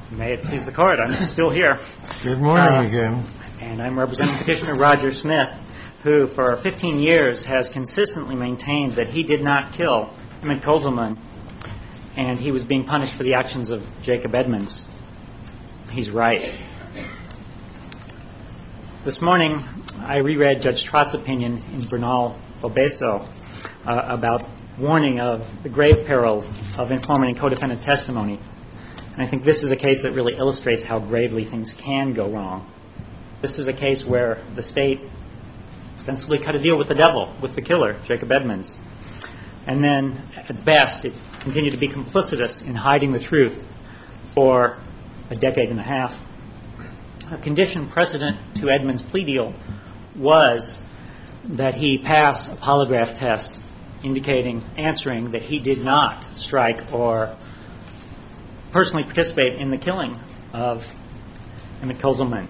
May it please the Court, I'm still here. Good morning again. And I'm representing Petitioner Roger Smith, who for 15 years has consistently maintained that he did not kill Emmett Kozelman, and he was being punished for the actions of Jacob Edmonds. He's right. This morning, I reread Judge Trott's opinion in Bernal Obeso about warning of the grave peril of informant and co-defendant testimony. And I think this is a case that really illustrates how gravely things can go wrong. This is a case where the state ostensibly cut a deal with the devil, with the killer, Jacob Edmonds. And then, at best, it continued to be complicitous in hiding the truth for a decade and a half. A condition precedent to Edmonds' plea deal was that he pass a polygraph test answering that he did not strike or personally participate in the killing of Emmett Kozelman.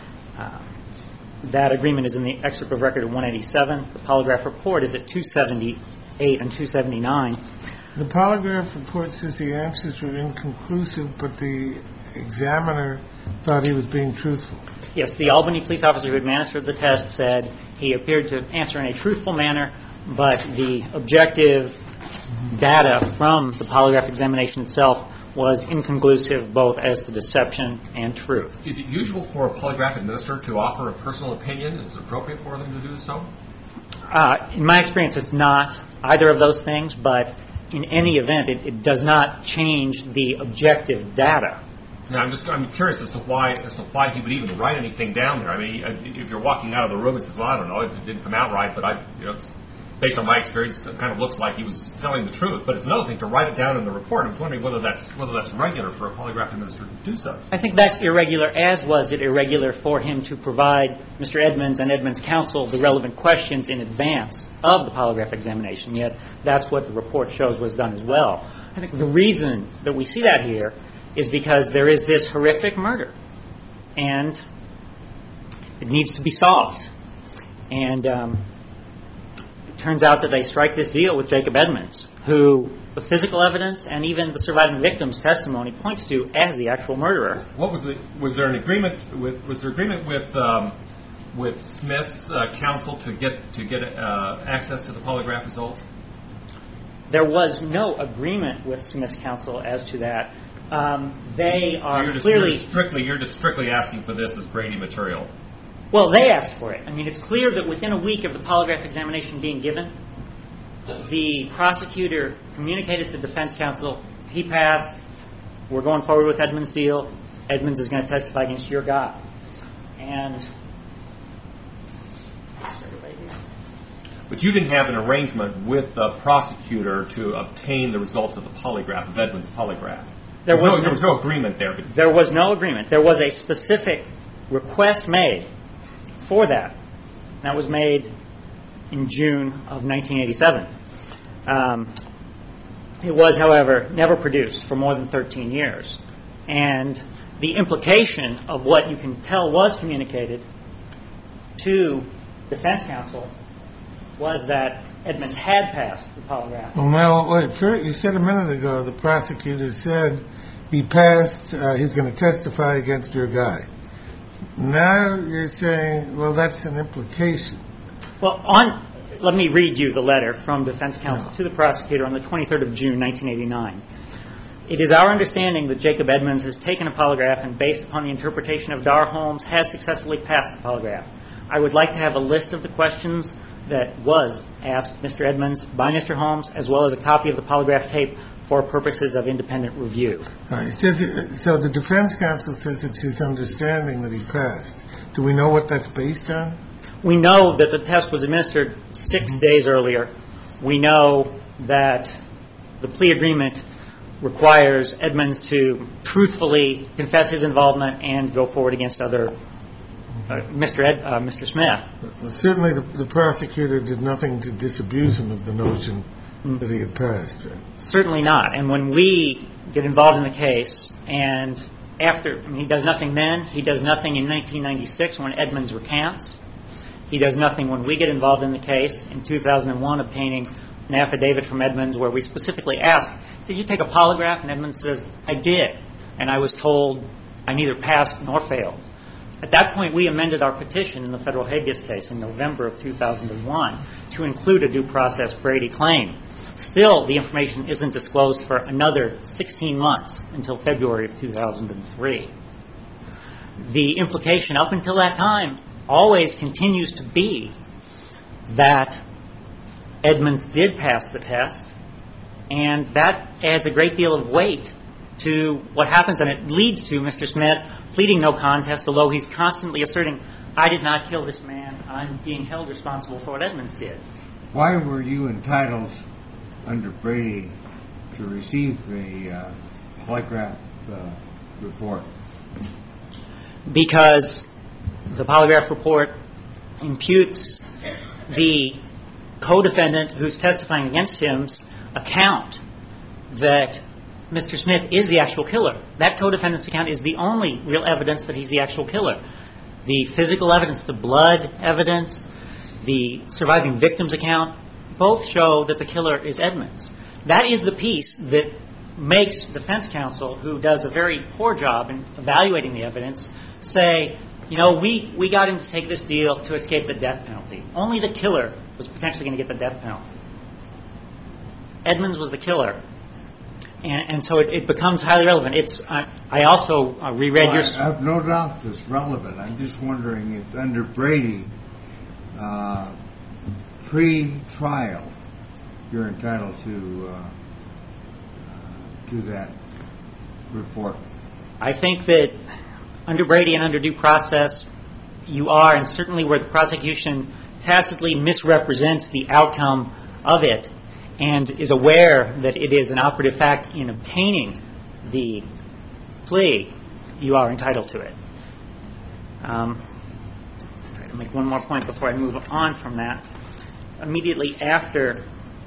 That agreement is in the excerpt of record of 187. The polygraph report is at 278 and 279. The polygraph report says the answers were inconclusive, but the examiner thought he was being truthful. Yes, the Albany police officer who administered the test said he appeared to answer in a truthful manner, but the objective data from the polygraph examination itself was inconclusive both as to deception and truth. Is it usual for a polygraph administrator to offer a personal opinion? Is it appropriate for them to do so? In my experience, it's not either of those things, but in any event, it does not change the objective data. Now, I'm curious as to why he would even write anything down there. I mean, if you're walking out of the room and says, "Well, I don't know, it didn't come out right," but based on my experience, it kind of looks like he was telling the truth. But it's another thing to write it down in the report. I was wondering whether that's regular for a polygraph administrator to do so. I think that's irregular, as was it irregular for him to provide Mr. Edmonds and Edmonds' counsel the relevant questions in advance of the polygraph examination. Yet that's what the report shows was done as well. I think the reason that we see that here is because there is this horrific murder, and it needs to be solved. And it turns out that they strike this deal with Jacob Edmonds, who the physical evidence and even the surviving victim's testimony points to as the actual murderer. Was there an agreement with Smith's counsel to get access to the polygraph results? There was no agreement with Smith's counsel as to that. They are You're just strictly asking for this as Brady material. Well, they asked for it. I mean, it's clear that within a week of the polygraph examination being given, the prosecutor communicated to defense counsel, he passed, we're going forward with Edmonds' deal, Edmonds is going to testify against your guy. And but you didn't have an arrangement with the prosecutor to obtain the results of the polygraph, of Edmonds' polygraph. There was no agreement there. There was no agreement. There was a specific request made for that. That was made in June of 1987. It was, however, never produced for more than 13 years. And the implication of what you can tell was communicated to defense counsel was that Edmonds had passed the polygraph. Well, now, wait, you said a minute ago the prosecutor said he passed, he's going to testify against your guy. Now you're saying, well, that's an implication. Well, let me read you the letter from defense counsel to the prosecutor on the 23rd of June, 1989. It is our understanding that Jacob Edmonds has taken a polygraph and, based upon the interpretation of Dar Holmes, has successfully passed the polygraph. I would like to have a list of the questions that was asked Mr. Edmonds by Mr. Holmes, as well as a copy of the polygraph tape for purposes of independent review. Right. So the defense counsel says it's his understanding that he passed. Do we know what that's based on? We know that the test was administered 6 days earlier. We know that the plea agreement requires Edmonds to truthfully confess his involvement and go forward against Mr. Smith. Well, certainly the prosecutor did nothing to disabuse him of the notion that he had passed. Right? Certainly not. And when we get involved in the case, and he does nothing then, he does nothing in 1996 when Edmonds recants. He does nothing when we get involved in the case in 2001, obtaining an affidavit from Edmonds where we specifically ask, did you take a polygraph? And Edmonds says, I did. and I was told I neither passed nor failed. At that point, we amended our petition in the federal habeas case in November of 2001 to include a due process Brady claim. Still, the information isn't disclosed for another 16 months until February of 2003. The implication up until that time always continues to be that Edmonds did pass the test, and that adds a great deal of weight to what happens, and it leads to Mr. Smith pleading no contest, although he's constantly asserting, I did not kill this man, I'm being held responsible for what Edmonds did. Why were you entitled under Brady to receive a polygraph report? Because the polygraph report imputes the co-defendant who's testifying against him's account that Mr. Smith is the actual killer. That co-defendant's account is the only real evidence that he's the actual killer. The physical evidence, the blood evidence, the surviving victim's account, both show that the killer is Edmonds. That is the piece that makes defense counsel, who does a very poor job in evaluating the evidence, say, we got him to take this deal to escape the death penalty. Only the killer was potentially going to get the death penalty. Edmonds was the killer. And so it becomes highly relevant. I also reread your... I have no doubt it's relevant. I'm just wondering if under Brady, pre-trial, you're entitled to that report. I think that under Brady and under due process, you are, and certainly where the prosecution tacitly misrepresents the outcome of it and is aware that it is an operative fact in obtaining the plea, you are entitled to it. I'll try to make one more point before I move on from that. Immediately after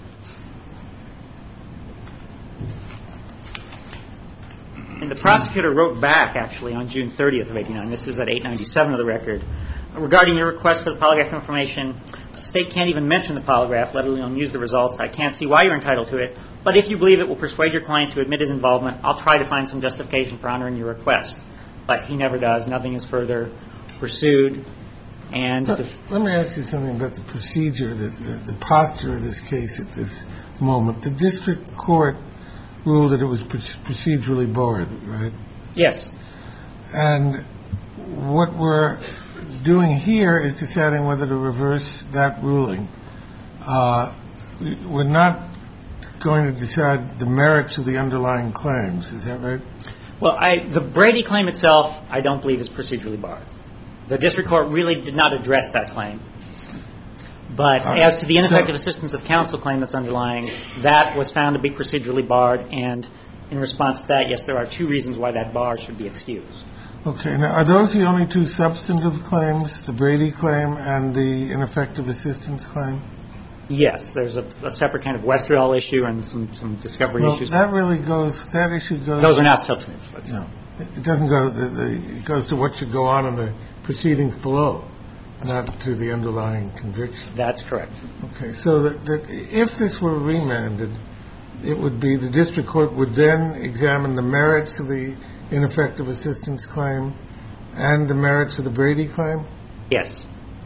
and the prosecutor wrote back, actually, on June 30th of 89. This is at 897 of the record. Regarding your request for the polygraph information, the state can't even mention the polygraph, let alone use the results. I can't see why you're entitled to it. But if you believe it will persuade your client to admit his involvement, I'll try to find some justification for honoring your request. But he never does. Nothing is further pursued. And let me ask you something about the procedure, the posture of this case at this moment. The district court ruled that it was procedurally barred, right? Yes. And what we're doing here is deciding whether to reverse that ruling. We're not going to decide the merits of the underlying claims. Is that right? Well, the Brady claim itself, I don't believe is procedurally barred. The district court really did not address that claim. But as to the ineffective assistance of counsel claim that's underlying, that was found to be procedurally barred. And in response to that, yes, there are two reasons why that bar should be excused. Okay. Now, are those the only two substantive claims, the Brady claim and the ineffective assistance claim? Yes. There's a separate kind of Westerell issue and some discovery issues. That issue goes... Those are not substantive. No. It doesn't go it goes to what should go on in the proceedings below, not to the underlying conviction. That's correct. Okay. So that if this were remanded, it would be the district court would then examine the merits of the ineffective assistance claim and the merits of the Brady claim? Yes.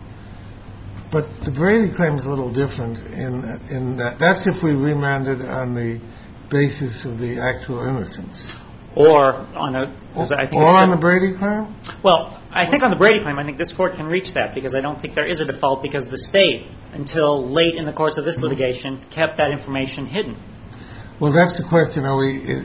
But the Brady claim is a little different in that that's if we remanded on the basis of the actual innocence. Or on the Brady claim? Well, I think on the Brady claim, I think this court can reach that because I don't think there is a default because the state, until late in the course of this litigation, kept that information hidden. Well, that's the question. Are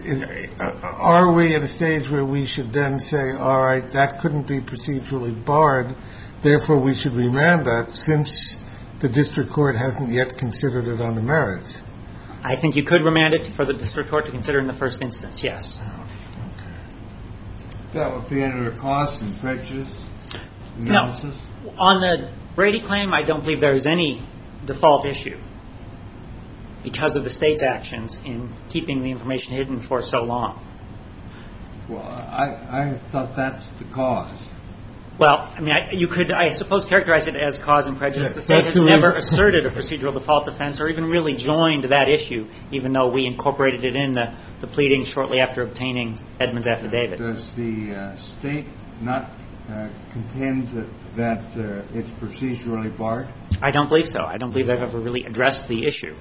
we at a stage where we should then say, all right, that couldn't be procedurally barred, therefore we should remand that since the district court hasn't yet considered it on the merits? I think you could remand it for the district court to consider in the first instance, yes. That would be under a cost and prejudice analysis? No. On the Brady claim, I don't believe there is any default issue because of the state's actions in keeping the information hidden for so long. Well, I thought that's the cause. Well, I mean, you could, I suppose, characterize it as cause and prejudice. The state has never asserted a procedural default defense or even really joined that issue, even though we incorporated it in the the pleading shortly after obtaining Edmonds' affidavit. Does the state not contend that it's procedurally barred? I don't believe so. I don't believe I've ever really addressed the issue.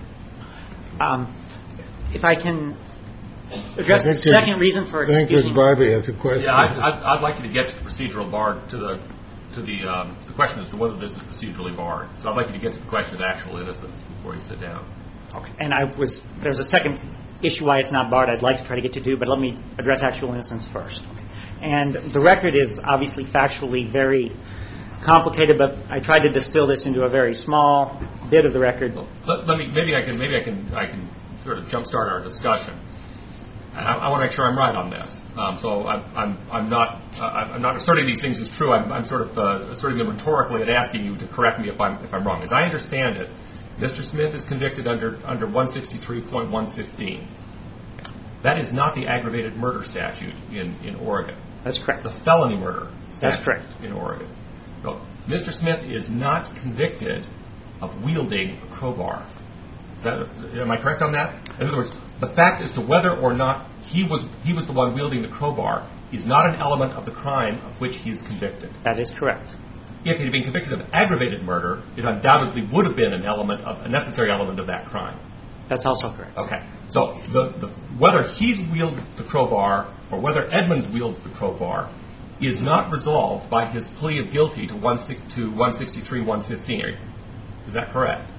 If I can address the second reason for excusing... I think Judge Barbie has a question. Yeah, I'd like you to get to the procedural bar, to the question as to whether this is procedurally barred. So I'd like you to get to the question of actual innocence before you sit down. Okay. And there's a second issue why it's not barred I'd like to try to get to, but let me address actual innocence first. And the record is obviously factually very complicated, but I tried to distill this into a very small bit of the record. Maybe I can sort of jumpstart our discussion. And I want to make sure I'm right on this. So I'm not asserting these things as true. I'm sort of asserting them rhetorically and asking you to correct me if I'm wrong. As I understand it, Mr. Smith is convicted under 163.115. That is not the aggravated murder statute in Oregon. That's correct. It's a felony murder statute. That's correct. In Oregon. No, Mr. Smith is not convicted of wielding a crowbar. Am I correct on that? In other words, the fact as to whether or not he was the one wielding the crowbar is not an element of the crime of which he is convicted. That is correct. If he had been convicted of aggravated murder, it undoubtedly would have been a necessary element of that crime. That's also correct. Okay. So whether he's wielded the crowbar or whether Edmonds wields the crowbar is not resolved by his plea of guilty to 163.115. Is that correct?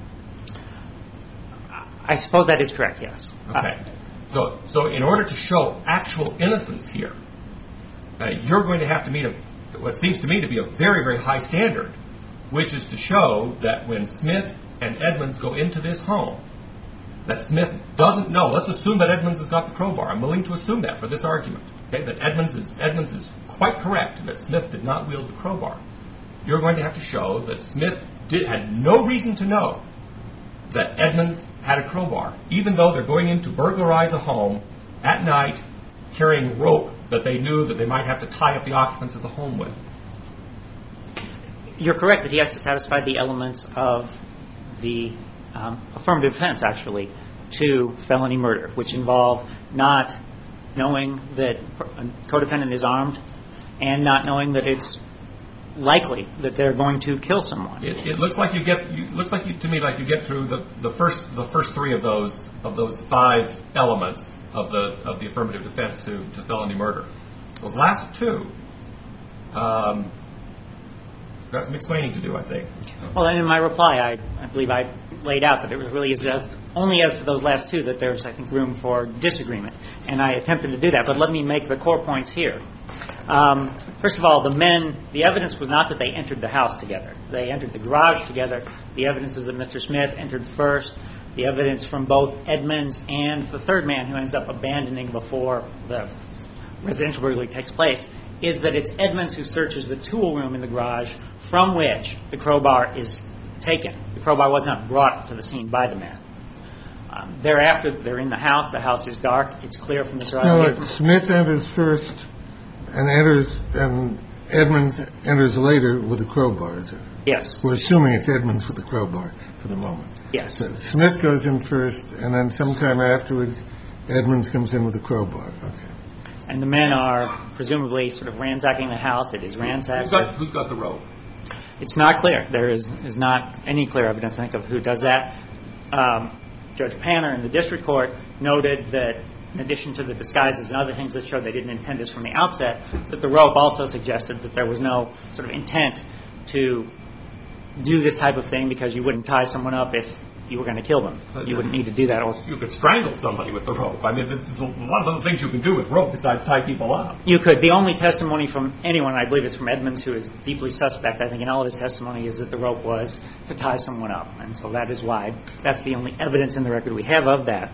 I suppose that is correct, yes. Okay. So in order to show actual innocence here, you're going to have to meet what seems to me to be a very, very high standard, which is to show that when Smith and Edmonds go into this home, that Smith doesn't know. Let's assume that Edmonds has got the crowbar. I'm willing to assume that for this argument. Okay, that Edmonds is quite correct that Smith did not wield the crowbar. You're going to have to show that Smith had no reason to know that Edmonds had a crowbar, even though they're going in to burglarize a home at night carrying rope that they knew that they might have to tie up the occupants of the home with. You're correct that he has to satisfy the elements of the affirmative defense, actually, to felony murder, which involve not knowing that a co-defendant is armed and not knowing that it's likely that they're going to kill someone. It looks like you get through the first three of those five elements of the affirmative defense to felony murder. Those last two, got some explaining to do, I think. Well, and in my reply, I believe I laid out that it was really only as to those last two that there's, I think, room for disagreement. And I attempted to do that, but let me make the core points here. First of all, the evidence was not that they entered the house together. They entered the garage together. The evidence is that Mr. Smith entered first. The evidence from both Edmonds and the third man who ends up abandoning before the residential burglary takes place is that it's Edmonds who searches the tool room in the garage from which the crowbar is taken. The crowbar was not brought to the scene by the man. Thereafter, they're in the house. The house is dark. It's clear from the surroundings. No, Smith enters first and Edmonds enters later with a crowbar, is it? Yes. We're assuming it's Edmonds with the crowbar for the moment. Yes. So Smith goes in first, and then sometime afterwards, Edmonds comes in with a crowbar. Okay. And the men are presumably sort of ransacking the house. It is ransacked. Who's got the rope? It's not clear. There is not any clear evidence, I think, of who does that. Judge Panner in the district court noted that in addition to the disguises and other things that showed they didn't intend this from the outset, that the rope also suggested that there was no sort of intent to do this type of thing because you wouldn't tie someone up if you were going to kill them. You wouldn't need to do that. You could strangle somebody with the rope. I mean, there's a lot of other things you can do with rope besides tie people up. You could. The only testimony from anyone, I believe it's from Edmonds, who is deeply suspect, I think, in all of his testimony, is that the rope was to tie someone up. And so that is why that's the only evidence in the record we have of that.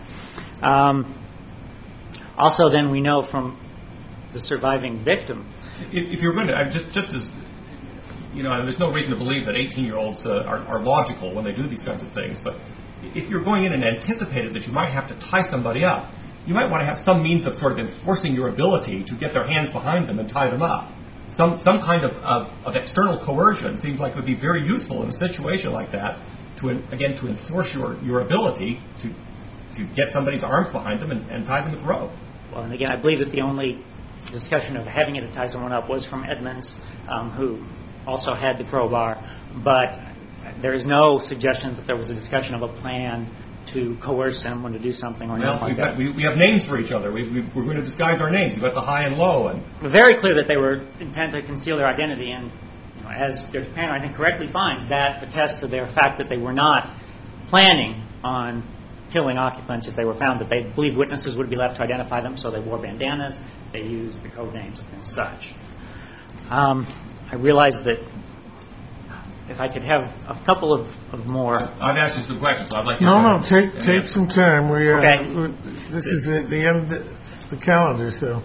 Also, then, we know from the surviving victim. If you're going to, just as, there's no reason to believe that 18-year-olds are logical when they do these kinds of things, but if you're going in and anticipated that you might have to tie somebody up, you might want to have some means of sort of enforcing your ability to get their hands behind them and tie them up. Some kind of external coercion seems like it would be very useful in a situation like that to enforce your ability to to get somebody's arms behind them and tie them with rope. Well, and again, I believe that the only discussion of having it to tie someone up was from Edmonds, who also had the crowbar. But there is no suggestion that there was a discussion of a plan to coerce someone to do something or anything like that. We have names for each other. We're going to disguise our names. We've got the high and low. And very clear that they were intent to conceal their identity, and as Judge Panner, I think, correctly finds, that attests to their fact that they were not planning on killing occupants if they were found, that they believed witnesses would be left to identify them, so they wore bandanas, they used the code names and such. I realize that if I could have a couple of more... I've asked you some questions, so I'd like you No, take some time. Okay. This is the end of the calendar, so...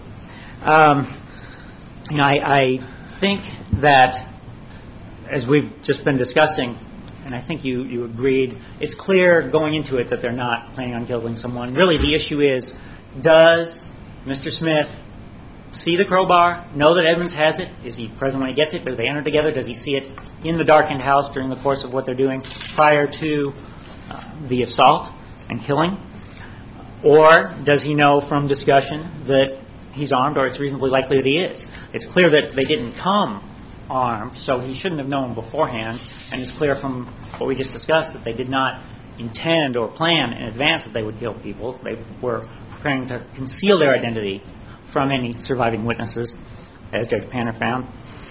I think that, as we've just been discussing, and I think you agreed, it's clear going into it that they're not planning on killing someone. Really, the issue is, does Mr. Smith see the crowbar, know that Edmonds has it? Is he present when he gets it? Do they enter together? Does he see it in the darkened house during the course of what they're doing prior to the assault and killing? Or does he know from discussion that he's armed, or it's reasonably likely that he is? It's clear that they didn't come armed, so he shouldn't have known beforehand, and it's clear from what we just discussed that they did not intend or plan in advance that they would kill people. They were preparing to conceal their identity from any surviving witnesses, as Judge Panner found.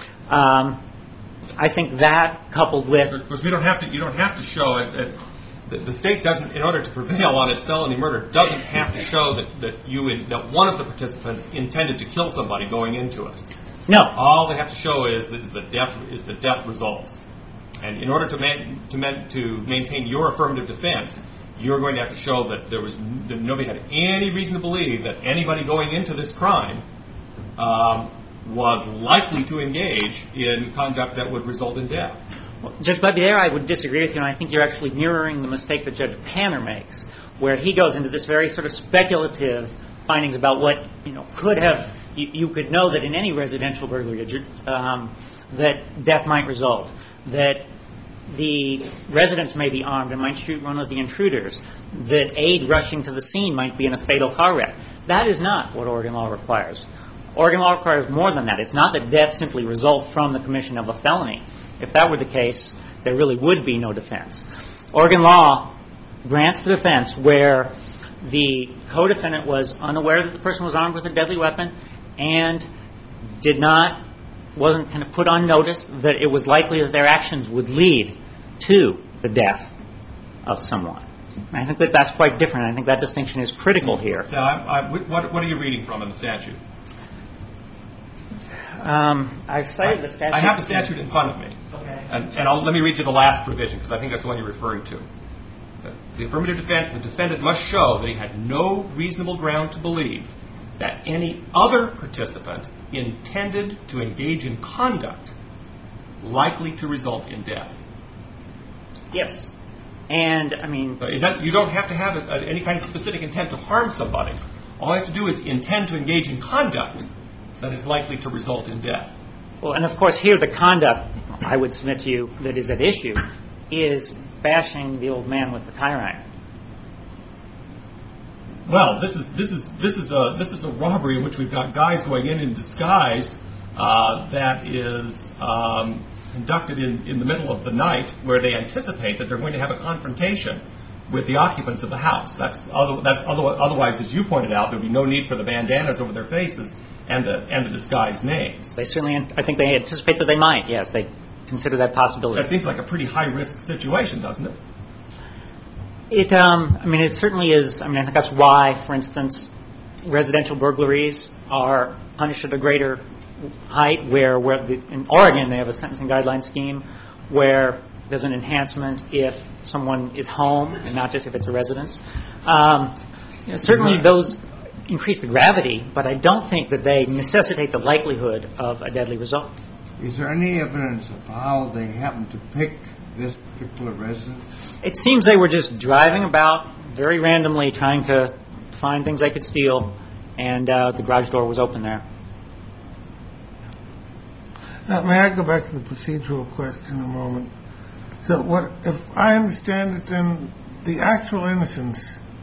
I think that, coupled with... Of course, you don't have to show... The state doesn't, in order to prevail on its felony murder, doesn't have to show that one of the participants intended to kill somebody going into it. No. All they have to show is the death results. And in order to maintain your affirmative defense, you're going to have to show that that nobody had any reason to believe that anybody going into this crime was likely to engage in conduct that would result in death. Well, Judge Bubby, there I would disagree with you, and I think you're actually mirroring the mistake that Judge Panner makes, where he goes into this very sort of speculative findings about what could have. You could know that in any residential burglary that death might result, that the residents may be armed and might shoot one of the intruders, that aid rushing to the scene might be in a fatal car wreck. That is not what Oregon law requires. Oregon law requires more than that. It's not that death simply results from the commission of a felony. If that were the case, there really would be no defense. Oregon law grants the defense where the co-defendant was unaware that the person was armed with a deadly weapon and wasn't kind of put on notice that it was likely that their actions would lead to the death of someone. And I think that that's quite different. I think that distinction is critical here. Now, what are you reading from in the statute? I've cited the statute. I have the statute in front of me. Okay. And let me read you the last provision, because I think that's the one you're referring to. The affirmative defense, the defendant must show that he had no reasonable ground to believe that any other participant intended to engage in conduct likely to result in death. Yes. And, I mean... You don't have to have any kind of specific intent to harm somebody. All you have to do is intend to engage in conduct that is likely to result in death. Well, and of course here the conduct, I would submit to you, that is at issue is bashing the old man with the tire iron. Well, this is a robbery in which we've got guys going in disguise that is conducted in the middle of the night, where they anticipate that they're going to have a confrontation with the occupants of the house. Otherwise, as you pointed out, there'd be no need for the bandanas over their faces and the disguised names. They certainly, I think they anticipate that they might. Yes, they consider that possibility. That seems like a pretty high risk situation, doesn't it? It certainly is. I think that's why, for instance, residential burglaries are punished at a greater height, where in Oregon they have a sentencing guideline scheme where there's an enhancement if someone is home and not just if it's a residence. Certainly those increase the gravity, but I don't think that they necessitate the likelihood of a deadly result. Is there any evidence of how they happened to pick this particular residence? It seems they were just driving about very randomly trying to find things they could steal, and the garage door was open there. Now, may I go back to the procedural question a moment? So if I understand it, then the actual innocence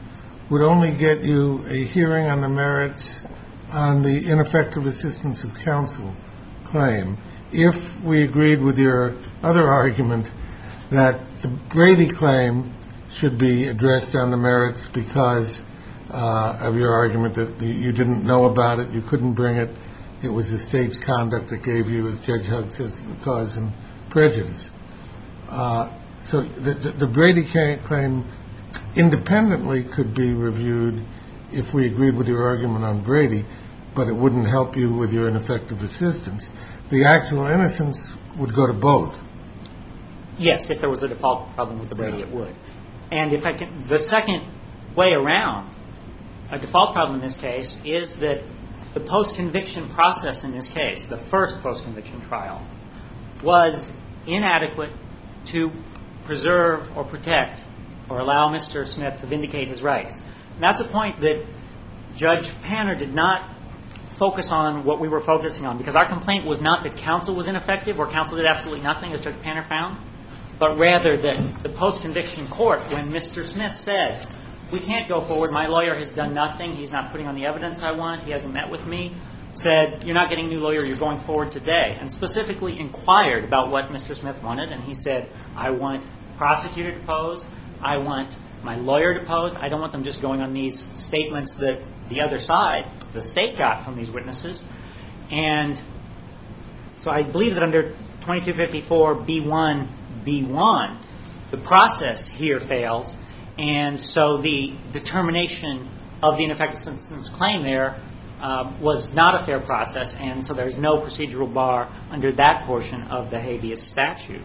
would only get you a hearing on the merits on the ineffective assistance of counsel claim if we agreed with your other argument that the Brady claim should be addressed on the merits because of your argument that you didn't know about it, you couldn't bring it, it was the state's conduct that gave you, as Judge Hugg says, the cause and prejudice. So the Brady claim independently could be reviewed if we agreed with your argument on Brady, but it wouldn't help you with your ineffective assistance. The actual innocence would go to both. Yes, if there was a default problem with the Brady, it would. And if I can, the second way around a default problem in this case is that the post-conviction process in this case, the first post-conviction trial, was inadequate to preserve or protect or allow Mr. Smith to vindicate his rights. And that's a point that Judge Panner did not focus on what we were focusing on, because our complaint was not that counsel was ineffective or counsel did absolutely nothing, as Judge Panner found, but rather that the post-conviction court, when Mr. Smith said, we can't go forward, my lawyer has done nothing, he's not putting on the evidence I want, he hasn't met with me, said, you're not getting a new lawyer, you're going forward today, and specifically inquired about what Mr. Smith wanted, and he said, I want prosecutor deposed, I want my lawyer deposed, I don't want them just going on these statements that the other side, the state, got from these witnesses. And so I believe that under 2254 B1, the process here fails, and so the determination of the ineffective assistance claim there was not a fair process, and so there's no procedural bar under that portion of the habeas statute.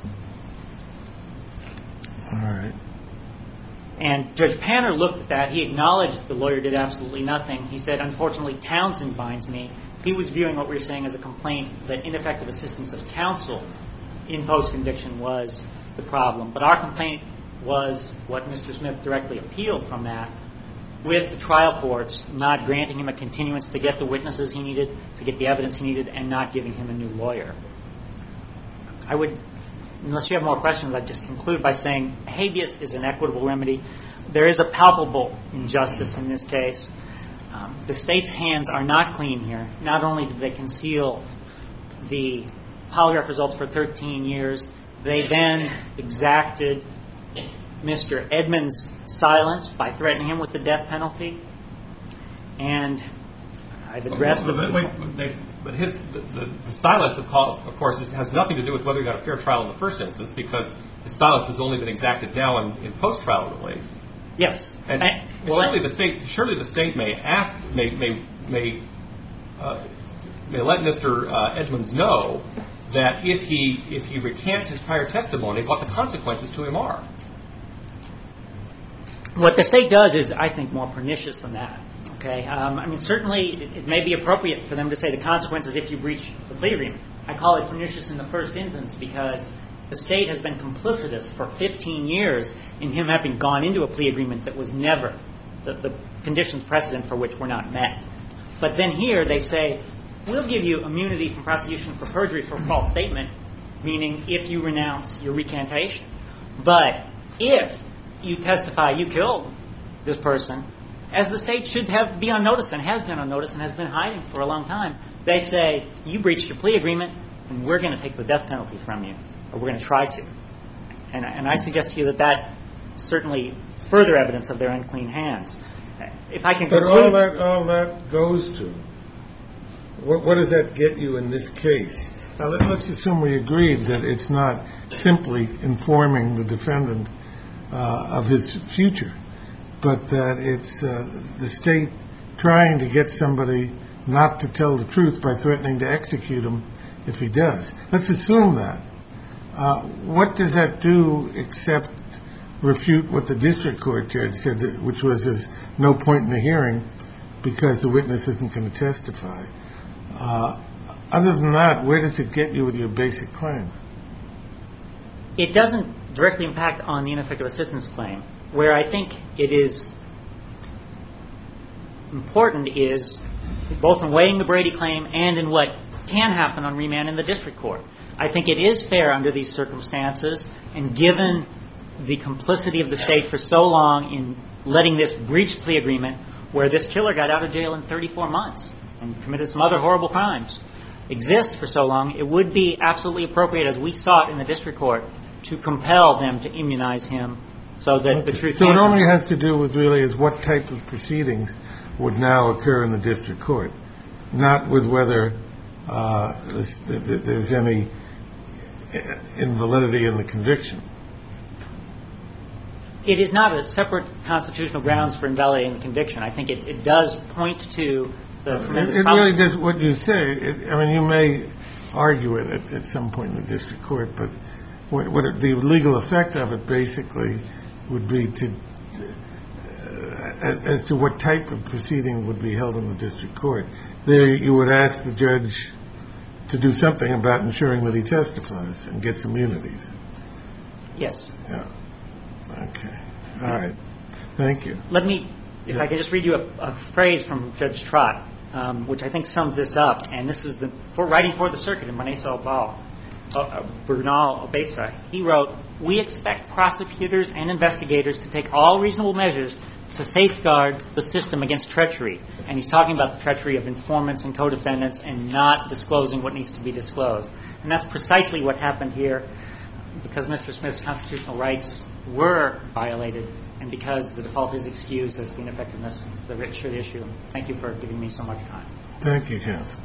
All right. And Judge Panner looked at that. He acknowledged the lawyer did absolutely nothing. He said, unfortunately, Townsend binds me. He was viewing what we were saying as a complaint that ineffective assistance of counsel in post-conviction was the problem. But our complaint was what Mr. Smith directly appealed from that, with the trial courts not granting him a continuance to get the witnesses he needed, to get the evidence he needed, and not giving him a new lawyer. I would, unless you have more questions, I'd just conclude by saying habeas is an equitable remedy. There is a palpable injustice in this case. The state's hands are not clean here. Not only did they conceal the polygraph results for 13 years, they then exacted Mr. Edmonds' silence by threatening him with the death penalty. And I've addressed But the silence, of course, has nothing to do with whether he got a fair trial in the first instance, because his silence has only been exacted now in post-trial relief. Yes. And surely the state may let Mr. Edmonds know that if he recants his prior testimony, what the consequences to him are. What the state does is, I think, more pernicious than that. Okay. Certainly it may be appropriate for them to say the consequences if you breach the plea agreement. I call it pernicious in the first instance because the state has been complicitous for 15 years in him having gone into a plea agreement that was never, the conditions precedent for which were not met. But then here they say, we'll give you immunity from prosecution for perjury for false statement, meaning if you renounce your recantation. But if you testify you killed this person, as the state should be on notice and has been on notice and has been hiding for a long time, they say, you breached your plea agreement and we're going to take the death penalty from you, or we're going to try to. And I suggest to you that that's certainly further evidence of their unclean hands. If I can conclude... But all that goes to, what does that get you in this case? Now, let's assume we agreed that it's not simply informing the defendant of his future, but that it's the state trying to get somebody not to tell the truth by threatening to execute him if he does. Let's assume that. What does that do except refute what the district court judge said, which was there's no point in the hearing because the witness isn't going to testify? Other than that, where does it get you with your basic claim? It doesn't directly impact on the ineffective assistance claim. Where I think it is important is both in weighing the Brady claim and in what can happen on remand in the district court. I think it is fair under these circumstances, and given the complicity of the state for so long in letting this breach plea agreement, where this killer got out of jail in 34 months and committed some other horrible crimes, exist for so long, it would be absolutely appropriate, as we sought in the district court, to compel them to immunize him so that the truth. So it only has to do with really is what type of proceedings would now occur in the district court, not with whether there's any invalidity in the conviction. It is not a separate constitutional grounds for invalidating the conviction. I think it does point to the tremendous It problem. really does what you say. You may argue it at some point in the district court, but the legal effect of it basically would be to as to what type of proceeding would be held in the district court. There you would ask the judge to do something about ensuring that he testifies and gets immunities. Yes. Yeah. Okay. All right. Thank you. Let me, if I could just read you a phrase from Judge Trott, which I think sums this up, and this is writing for the circuit in Manesol Bernal Obesa. He wrote, "We expect prosecutors and investigators to take all reasonable measures to safeguard the system against treachery." And he's talking about the treachery of informants and co-defendants and not disclosing what needs to be disclosed. And that's precisely what happened here, because Mr. Smith's constitutional rights were violated and because the default is excused as the ineffectiveness of the writ should issue. Thank you for giving me so much time. Thank you, counsel.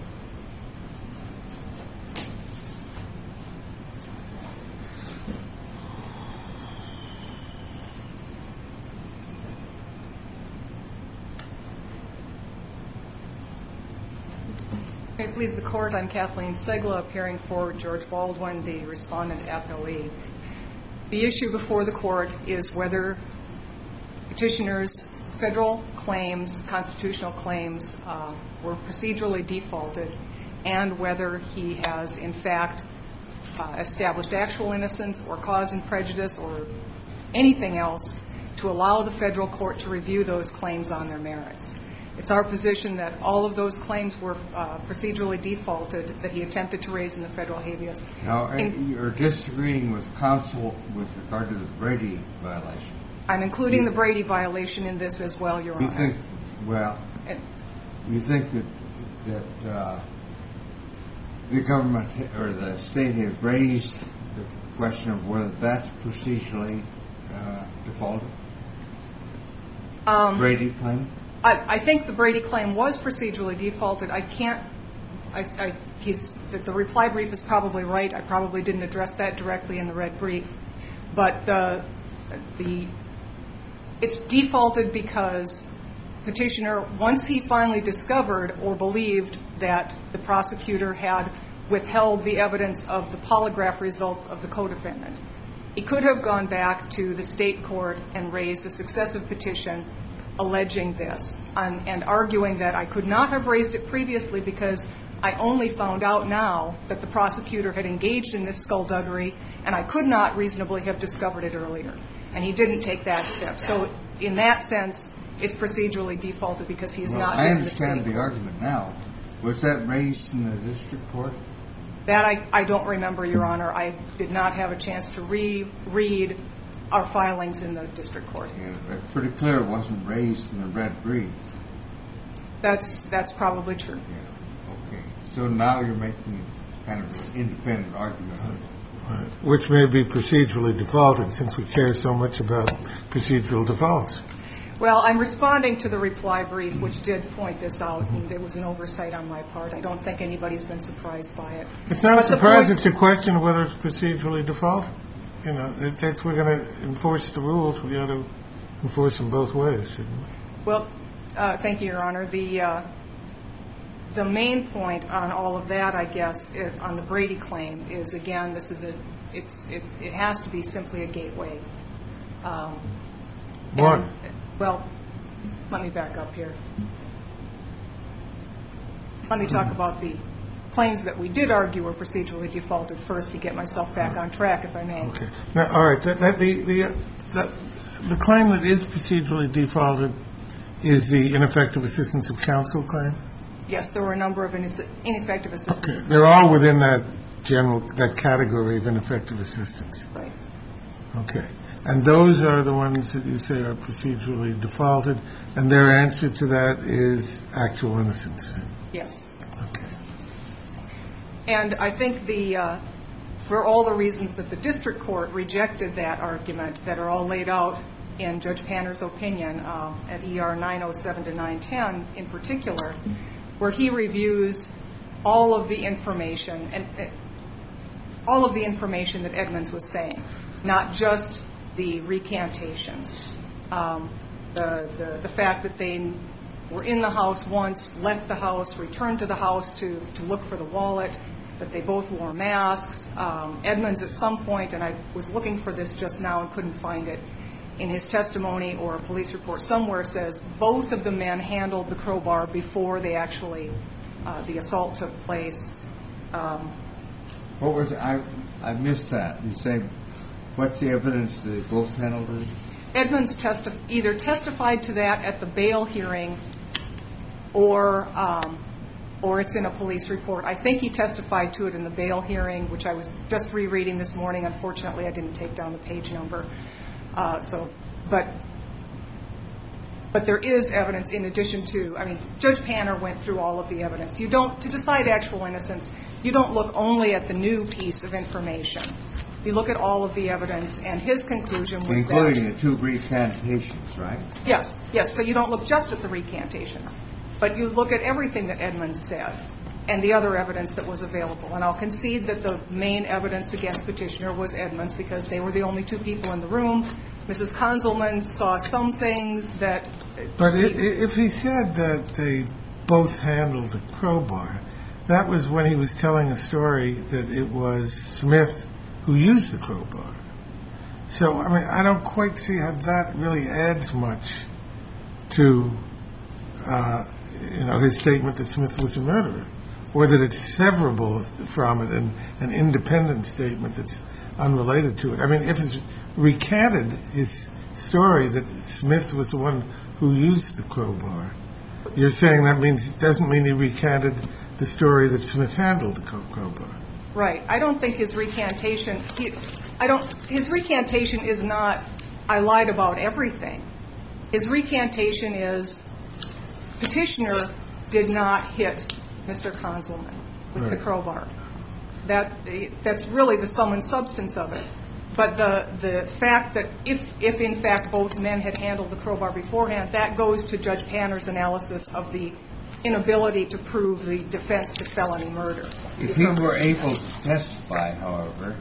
May it please the Court, I'm Kathleen Segla, appearing for George Baldwin, the respondent appellee. The issue before the Court is whether petitioner's federal claims, constitutional claims, were procedurally defaulted, and whether he has, in fact, established actual innocence or cause and prejudice or anything else to allow the federal court to review those claims on their merits. It's our position that all of those claims were procedurally defaulted that he attempted to raise in the federal habeas. Now, you're disagreeing with counsel with regard to the Brady violation. I'm including the Brady violation in this as well, Your Honor. You think that the government or the state has raised the question of whether that's procedurally defaulted? Brady claim? I think the Brady claim was procedurally defaulted. The reply brief is probably right. I probably didn't address that directly in the red brief. But it's defaulted because petitioner, once he finally discovered or believed that the prosecutor had withheld the evidence of the polygraph results of the co-defendant, he could have gone back to the state court and raised a successive petition alleging this and arguing that I could not have raised it previously because I only found out now that the prosecutor had engaged in this skullduggery and I could not reasonably have discovered it earlier. And he didn't take that step. So in that sense, it's procedurally defaulted because he is not in the state court. I understand the argument now. Was that raised in the district court? That I don't remember, Your Honor. I did not have a chance to reread our filings in the district court. Yeah, it's pretty clear it wasn't raised in the red brief. That's probably true. Yeah. Okay. So now you're making kind of an independent argument. Right. Which may be procedurally defaulted since we care so much about procedural defaults. Well, I'm responding to the reply brief, which did point this out, and it was an oversight on my part. I don't think anybody's been surprised by it. It's not a surprise. It's a question of whether it's procedurally defaulted. You know, we're going to enforce the rules. We ought to enforce them both ways, shouldn't we? Well, thank you, Your Honor. The main point on all of that, I guess, on the Brady claim is, again, it has to be simply a gateway. Why? Well, let me back up here. Let me talk about the claims that we did argue were procedurally defaulted first to get myself back on track, if I may. Okay. Now, all right. The claim that is procedurally defaulted is the ineffective assistance of counsel claim? Yes, there were a number of ineffective assistance. Okay. They're all within that category of ineffective assistance. Right. Okay. And those are the ones that you say are procedurally defaulted, and their answer to that is actual innocence. Yes. Okay. And I think for all the reasons that the district court rejected that argument that are all laid out in Judge Panner's opinion at ER 907 to 910 in particular, where he reviews all of the information that Edmonds was saying, not just the recantations. The fact that they were in the house once, left the house, returned to the house to look for the wallet, that they both wore masks. Edmonds at some point, and I was looking for this just now and couldn't find it, in his testimony or a police report somewhere says both of the men handled the crowbar before they actually, the assault took place. What was I missed that. You say, what's the evidence that they both handled it? Edmonds either testified to that at the bail hearing or it's in a police report. I think he testified to it in the bail hearing, which I was just rereading this morning. Unfortunately, I didn't take down the page number. But there is evidence in addition to, Judge Panner went through all of the evidence. To decide actual innocence, you don't look only at the new piece of information. You look at all of the evidence, and his conclusion was including the two recantations, right? Yes. So you don't look just at the recantations, but you look at everything that Edmonds said and the other evidence that was available. And I'll concede that the main evidence against Petitioner was Edmonds because they were the only two people in the room. Mrs. Konzelman saw some things that... But if he said that they both handled the crowbar, that was when he was telling a story that it was Smith who used the crowbar. So, I don't quite see how that really adds much to, his statement that Smith was a murderer, or that it's severable from it and an independent statement that's unrelated to it. If it's recanted his story that Smith was the one who used the crowbar, you're saying that doesn't mean he recanted the story that Smith handled the crowbar. Right. I don't think his recantation... His recantation is not, I lied about everything. His recantation is, Petitioner did not hit Mr. Konzelman with the crowbar. That's really the sum and substance of it. But the fact that if in fact both men had handled the crowbar beforehand, that goes to Judge Panner's analysis of the inability to prove the defense to felony murder. If he were able to testify, however,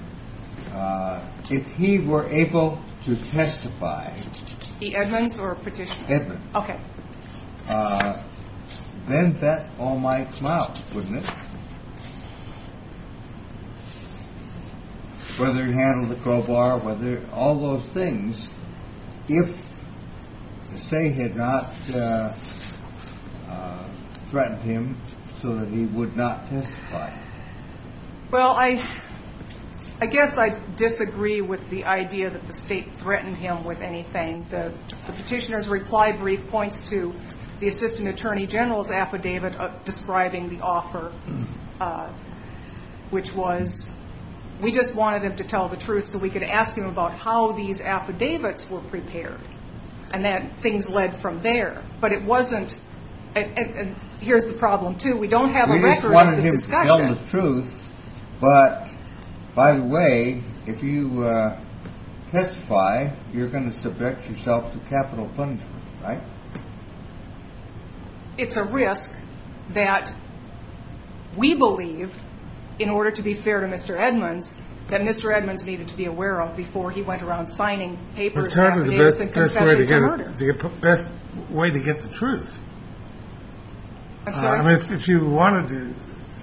The Edmonds or Petitioner? Edmonds. Okay. Then that all might come out, wouldn't it? Whether he handled the crowbar, whether all those things, if Say had not threatened him so that he would not testify. Well, I guess I disagree with the idea that the state threatened him with anything. The petitioner's reply brief points to the Assistant Attorney General's affidavit describing the offer, which was, we just wanted him to tell the truth so we could ask him about how these affidavits were prepared. And that things led from there. But it wasn't, and here's the problem, too. We don't have a record of the discussion. We just wanted him to tell the truth, but, by the way, if you testify, you're going to subject yourself to capital punishment, right? It's a risk that we believe, in order to be fair to Mr. Edmonds, that Mr. Edmonds needed to be aware of before he went around signing papers and affidavits and confessing to murder. The best way to get the truth. I'm sorry? If you wanted to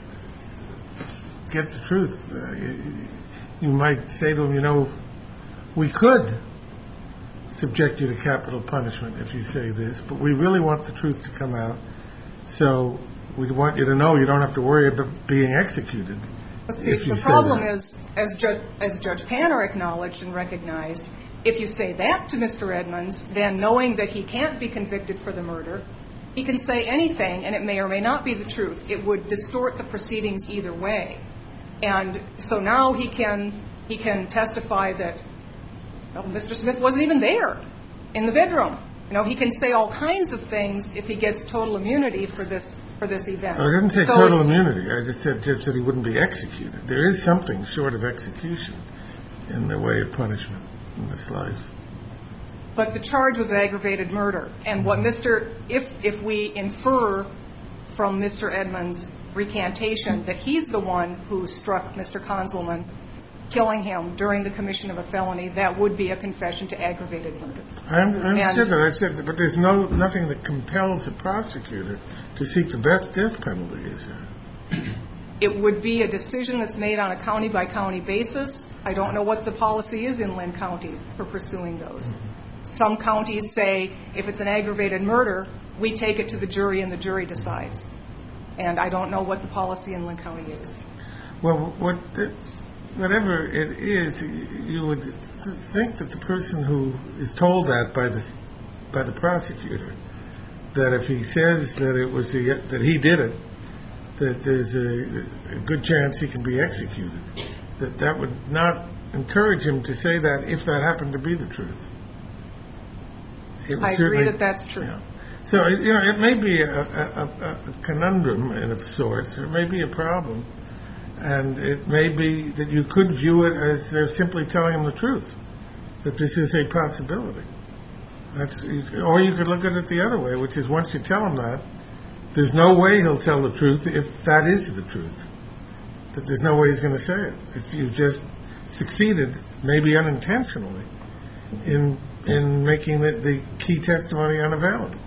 get the truth, you might say to him, we could subject you to capital punishment if you say this, but we really want the truth to come out, so we want you to know you don't have to worry about being executed. The problem is, as Judge Panner acknowledged and recognized, if you say that to Mr. Edmonds, then knowing that he can't be convicted for the murder, he can say anything, and it may or may not be the truth. It would distort the proceedings either way. And so now he can testify that Well, Mr. Smith wasn't even there in the bedroom. He can say all kinds of things if he gets total immunity for this event. I didn't say So total it's- immunity. I just said that he wouldn't be executed. There is something short of execution in the way of punishment in this life. But the charge was aggravated murder. And what if we infer from Mr. Edmonds' recantation that he's the one who struck Mr. Konzelman, killing him during the commission of a felony, that would be a confession to aggravated murder. I understood that. I said that, but there's nothing that compels the prosecutor to seek the death penalty, is there? It would be a decision that's made on a county-by-county basis. I don't know what the policy is in Lynn County for pursuing those. Some counties say if it's an aggravated murder, we take it to the jury and the jury decides. And I don't know what the policy in Lynn County is. Well, whatever it is, you would think that the person who is told that by the prosecutor, that if he says that that he did it, that there's a good chance he can be executed. That would not encourage him to say that if that happened to be the truth. I agree that that's true. Yeah. So it may be a conundrum of sorts, or it may be a problem, and it may be that you could view it as they're simply telling him the truth, that this is a possibility. Or you could look at it the other way, which is once you tell him that, there's no way he'll tell the truth if that is the truth. That there's no way he's going to say it. You've just succeeded, maybe unintentionally, in making the key testimony unavailable.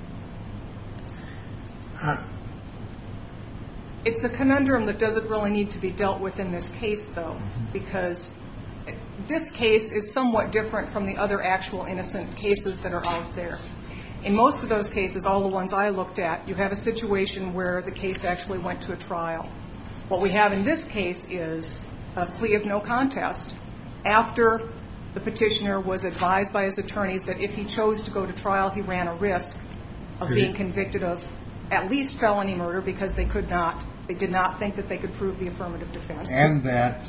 It's a conundrum that doesn't really need to be dealt with in this case, though, because this case is somewhat different from the other actual innocent cases that are out there. In most of those cases, all the ones I looked at, you have a situation where the case actually went to a trial. What we have in this case is a plea of no contest after the petitioner was advised by his attorneys that if he chose to go to trial, he ran a risk of being convicted of at least felony murder because they did not think that they could prove the affirmative defense. And that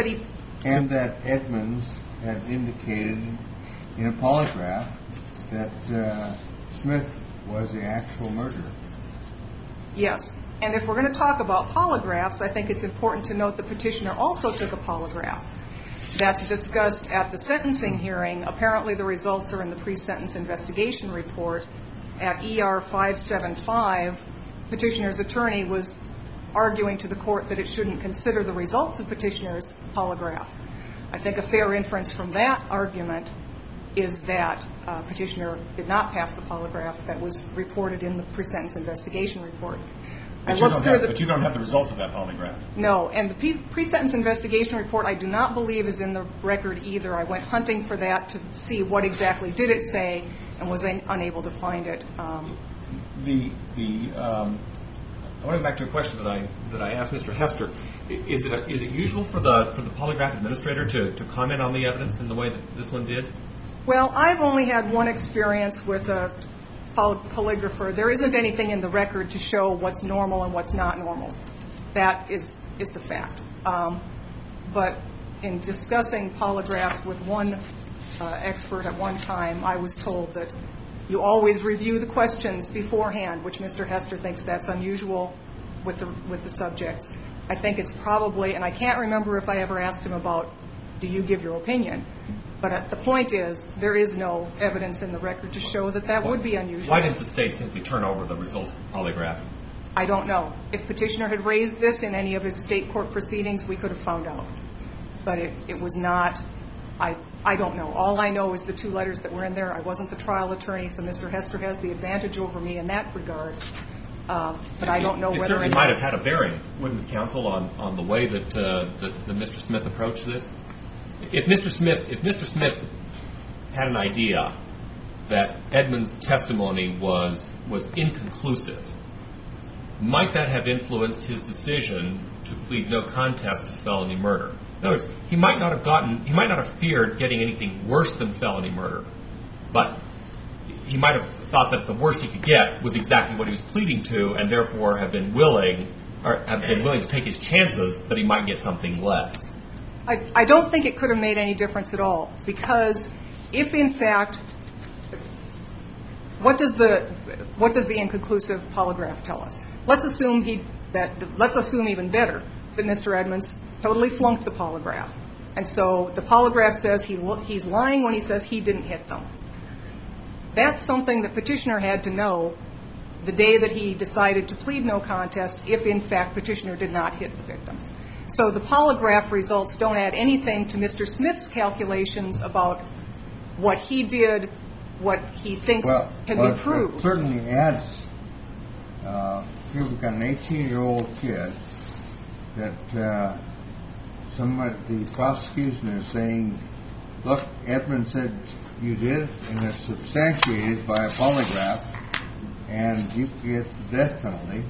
Edmonds had indicated in a polygraph that Smith was the actual murderer. Yes. And if we're going to talk about polygraphs, I think it's important to note the petitioner also took a polygraph. That's discussed at the sentencing hearing. Apparently the results are in the pre-sentence investigation report. At ER 575, petitioner's attorney was arguing to the court that it shouldn't consider the results of petitioner's polygraph. I think a fair inference from that argument is that petitioner did not pass the polygraph that was reported in the pre-sentence investigation report. But you don't have the results of that polygraph. No, and the pre-sentence investigation report I do not believe is in the record either. I went hunting for that to see what exactly did it say and was unable to find it. I want to go back to a question that I asked Mr. Hester. Is it usual for the polygraph administrator to comment on the evidence in the way that this one did? Well, I've only had one experience with a polygrapher. There isn't anything in the record to show what's normal and what's not normal. That is the fact. But in discussing polygraphs with one expert at one time, I was told that you always review the questions beforehand, which Mr. Hester thinks that's unusual with the subjects. I think it's probably, and I can't remember if I ever asked him about, do you give your opinion? But the point is, there is no evidence in the record to show that would be unusual. Why didn't the state simply turn over the results of the polygraph? I don't know. If petitioner had raised this in any of his state court proceedings, we could have found out. But it was not. I don't know. All I know is the two letters that were in there. I wasn't the trial attorney, so Mr. Hester has the advantage over me in that regard. But I don't know whether it might have had a bearing, wouldn't it, counsel, on the way that Mr. Smith approached this? If Mr. Smith had an idea that Edmonds' testimony was inconclusive, might that have influenced his decision to plead no contest to felony murder? In other words, he might not have feared getting anything worse than felony murder, but he might have thought that the worst he could get was exactly what he was pleading to, and therefore have been willing to take his chances that he might get something less. I don't think it could have made any difference at all, because if in fact, what does the inconclusive polygraph tell us? Let's assume even better that Mr. Edmonds totally flunked the polygraph. And so the polygraph says he's lying when he says he didn't hit them. That's something that Petitioner had to know the day that he decided to plead no contest if, in fact, Petitioner did not hit the victims. So the polygraph results don't add anything to Mr. Smith's calculations about what he did, what he thinks can be proved. It certainly adds. Here we've got an 18-year-old kid that the prosecution is saying, look, Edmonds said you did it, and it's substantiated by a polygraph, and you get the death penalty.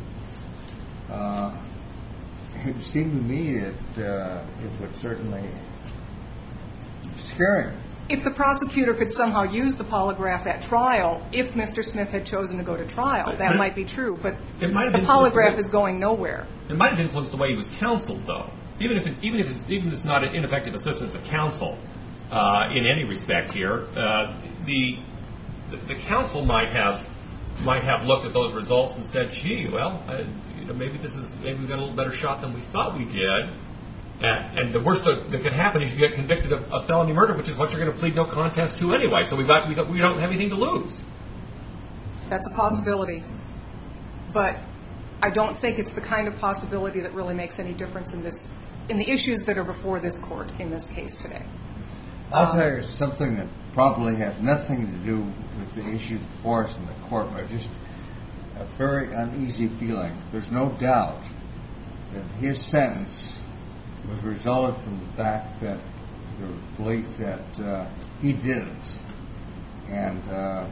It seemed to me that it would certainly scare him. If the prosecutor could somehow use the polygraph at trial, if Mr. Smith had chosen to go to trial, that might be true. But the polygraph is going nowhere. It might have influenced the way he was counseled, though. Even if it's not an ineffective assistance of counsel in any respect here, the counsel might have looked at those results and said, "Gee, well, maybe we got a little better shot than we thought we did." And the worst that could happen is you get convicted of felony murder, which is what you're going to plead no contest to anyway. So we don't have anything to lose. That's a possibility, but I don't think it's the kind of possibility that really makes any difference in the issues that are before this court in this case today. I'll tell you something that probably has nothing to do with the issue before us in the court, but just a very uneasy feeling. There's no doubt that his sentence was resulted from the fact that the belief that he didn't. And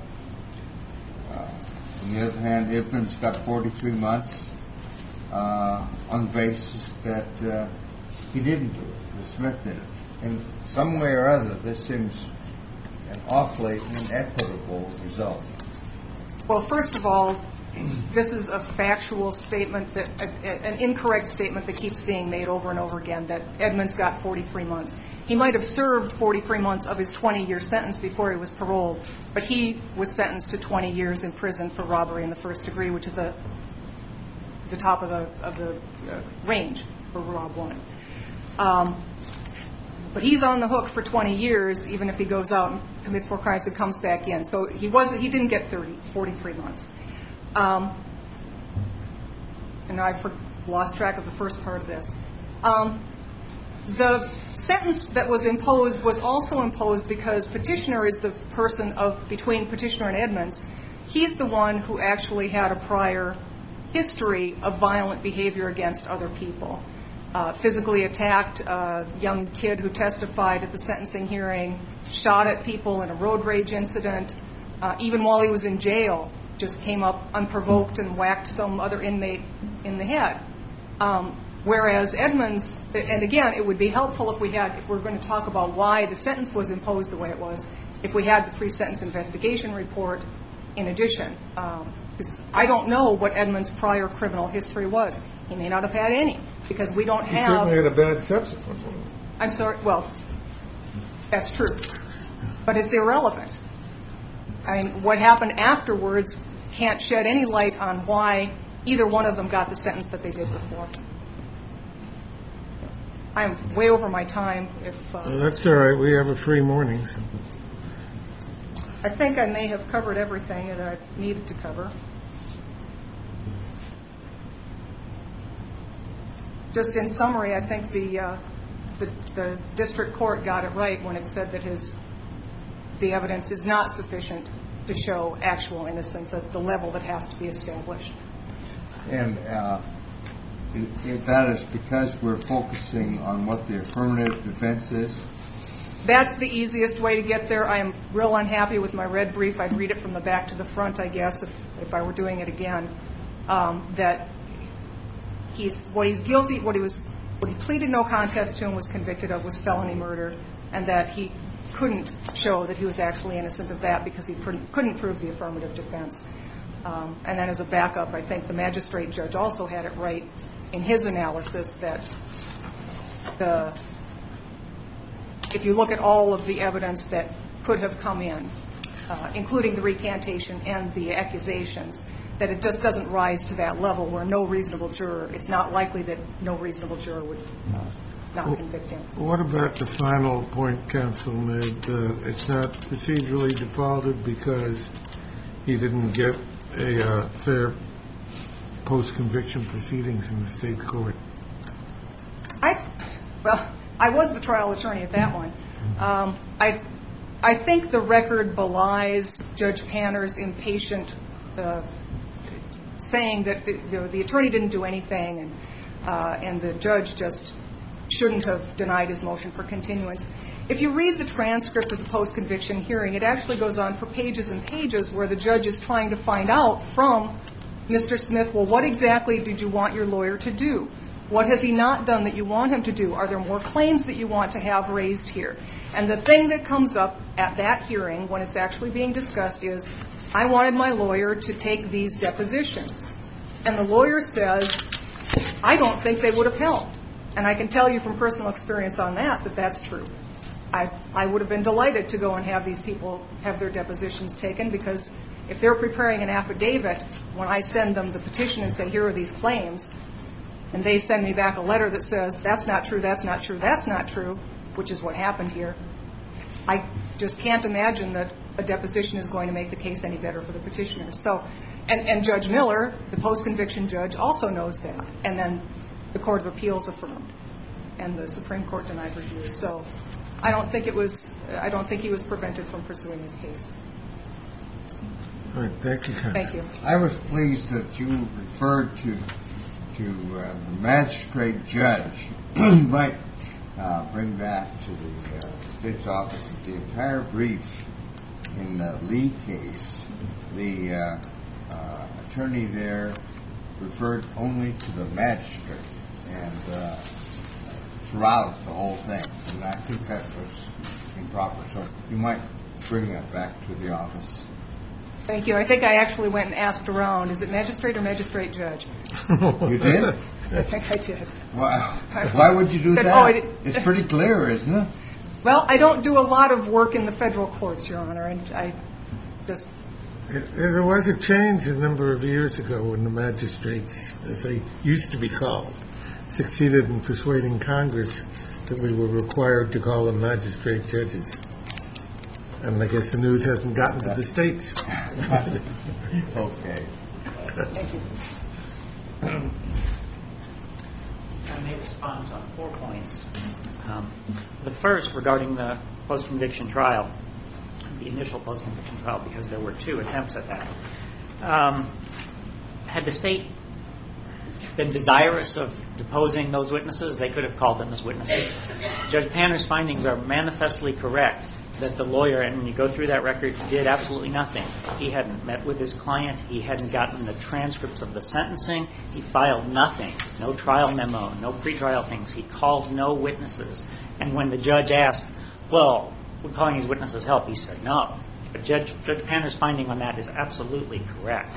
on the other hand, Edmonds got 43 months on the basis that he didn't do it, that Smith did it. In some way or other, this seems an awfully inequitable result. Well, first of all, this is a factual statement, an incorrect statement that keeps being made over and over again, that Edmonds got 43 months. He might have served 43 months of his 20-year sentence before he was paroled, but he was sentenced to 20 years in prison for robbery in the first degree, which is the top of the range for Rob 1. But he's on the hook for 20 years, even if he goes out and commits more crimes and comes back in. So he didn't get 43 months. And now I've lost track of the first part of this. The sentence that was imposed was also imposed because Petitioner is the person between Petitioner and Edmonds. He's the one who actually had a prior history of violent behavior against other people. Physically attacked a young kid who testified at the sentencing hearing, shot at people in a road rage incident, even while he was in jail, just came up unprovoked and whacked some other inmate in the head. Whereas Edmonds, and again, it would be helpful if we're going to talk about why the sentence was imposed the way it was, if we had the pre-sentence investigation report in addition. Because I don't know what Edmonds' prior criminal history was. He may not have had any, because we don't have... He certainly had a bad subsequent one. I'm sorry, well, that's true. But it's irrelevant. I mean, what happened afterwards can't shed any light on why either one of them got the sentence that they did before. I'm way over my time. That's all right. We have a free morning. So. I think I may have covered everything that I needed to cover. Just in summary, I think the district court got it right when it said that the evidence is not sufficient to show actual innocence at the level that has to be established. And if that is because we're focusing on what the affirmative defense is? That's the easiest way to get there. I am real unhappy with my red brief. I'd read it from the back to the front, I guess, if I were doing it again. That what he pleaded no contest to and was convicted of was felony murder, and that he couldn't show that he was actually innocent of that because he couldn't prove the affirmative defense. And then as a backup, I think the magistrate judge also had it right in his analysis that if you look at all of the evidence that could have come in, including the recantation and the accusations, that it just doesn't rise to that level where no reasonable juror, it's not likely that no reasonable juror would not convict him. What about the final point counsel made? It's not procedurally defaulted because he didn't get a fair post-conviction proceedings in the state court. I was the trial attorney at that one. I think the record belies Judge Panner's impatient saying that the attorney didn't do anything and the judge just shouldn't have denied his motion for continuance. If you read the transcript of the post-conviction hearing, it actually goes on for pages and pages where the judge is trying to find out from Mr. Smith, well, what exactly did you want your lawyer to do? What has he not done that you want him to do? Are there more claims that you want to have raised here? And the thing that comes up at that hearing when it's actually being discussed is, I wanted my lawyer to take these depositions. And the lawyer says, I don't think they would have helped. And I can tell you from personal experience on that that's true. I would have been delighted to go and have these people have their depositions taken, because if they're preparing an affidavit, when I send them the petition and say, here are these claims, and they send me back a letter that says, that's not true, that's not true, that's not true, which is what happened here, I just can't imagine that a deposition is going to make the case any better for the petitioner. So, and Judge Miller, the post-conviction judge, also knows that. And then the Court of Appeals affirmed, and the Supreme Court denied review. So I don't think he was prevented from pursuing his case. All right, thank you, counsel. Thank you. I was pleased that you referred to the magistrate judge. Might bring back to the state's office the entire brief in the Lee case. The attorney there referred only to the magistrate and throughout the whole thing, and I think that was improper. So you might bring that back to the office. Thank you. I think I actually went and asked around, is it magistrate or magistrate judge? You did? I think I did. Why would you do that? It's pretty clear, isn't it? Well, I don't do a lot of work in the federal courts, Your Honor, and I just... There was a change a number of years ago when the magistrates, as they used to be called, succeeded in persuading Congress that we were required to call them magistrate judges. And I guess the news hasn't gotten to the states. Okay. Thank you. I may respond on 4 points. The first, regarding the post-conviction trial, the initial post-conviction trial, because there were 2 attempts at that. Had the state been desirous of deposing those witnesses, they could have called them as witnesses. Judge Panner's findings are manifestly correct, that the lawyer, and when you go through that record, did absolutely nothing. He hadn't met with his client. He hadn't gotten the transcripts of the sentencing. He filed nothing. No trial memo, no pretrial things. He called no witnesses. And when the judge asked, well, would calling these witnesses help, he said no. But Judge Panner's finding on that is absolutely correct.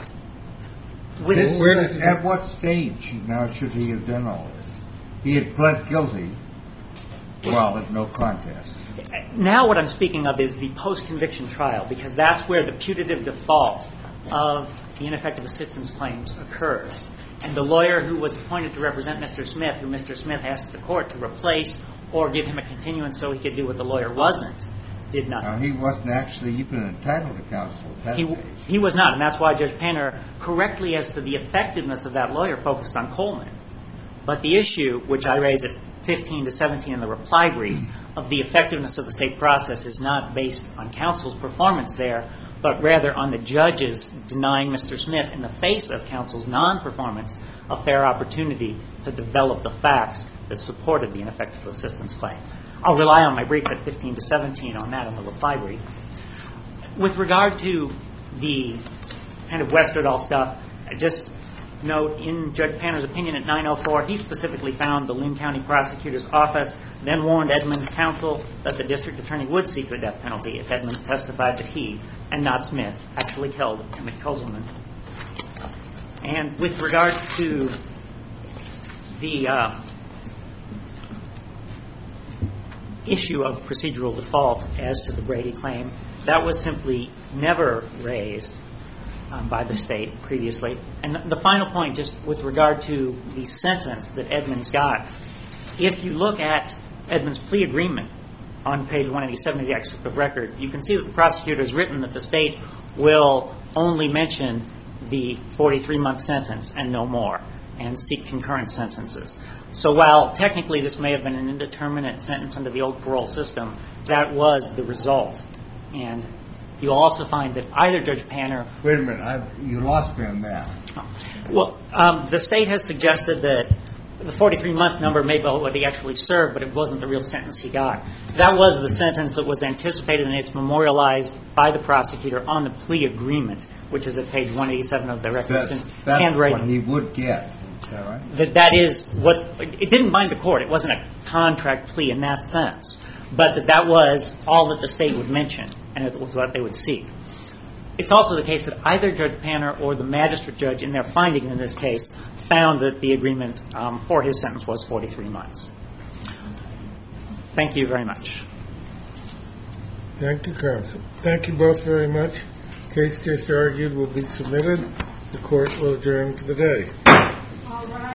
At what stage now should he have done all this? He had pled guilty. Well, there's no contest. Now what I'm speaking of is the post-conviction trial, because that's where the putative default of the ineffective assistance claims occurs. And the lawyer who was appointed to represent Mr. Smith, who Mr. Smith asked the court to replace or give him a continuance so he could do what the lawyer wasn't, did nothing. Now, he wasn't actually even entitled to counsel at that stage. He was not, and that's why Judge Panner, correctly as to the effectiveness of that lawyer, focused on Coleman. But the issue, which I raised at 15 to 17 in the reply brief, of the effectiveness of the state process is not based on counsel's performance there, but rather on the judges denying Mr. Smith, in the face of counsel's non-performance, a fair opportunity to develop the facts that supported the ineffective assistance claim. I'll rely on my brief at 15 to 17 on that in the reply brief. With regard to the kind of Westerdahl stuff, I just note in Judge Panner's opinion at 904, he specifically found the Linn County Prosecutor's Office then warned Edmonds' counsel that the district attorney would seek the death penalty if Edmonds testified that he, and not Smith, actually killed Emmett Kozelman. And with regard to the issue of procedural default as to the Brady claim. That was simply never raised by the state previously. And the final point, just with regard to the sentence that Edmonds got, if you look at Edmonds' plea agreement on page 187 of the excerpt of record, you can see that the prosecutor has written that the state will only mention the 43-month sentence and no more, and seek concurrent sentences. So while technically this may have been an indeterminate sentence under the old parole system, that was the result. And you'll also find that either Judge Panner... Wait a minute. You lost me on that. Well, the state has suggested that the 43-month number may be what he actually served, but it wasn't the real sentence he got. That was the sentence that was anticipated, and it's memorialized by the prosecutor on the plea agreement, which is at page 187 of the record. That's what he would get. Is that right? That is what... It didn't bind the court. It wasn't a contract plea in that sense. But that was all that the state would mention, and it was what they would seek. It's also the case that either Judge Panner or the magistrate judge in their finding in this case found that the agreement for his sentence was 43 months. Thank you very much. Thank you, counsel. Thank you both very much. Case just argued will be submitted. The court will adjourn for the day.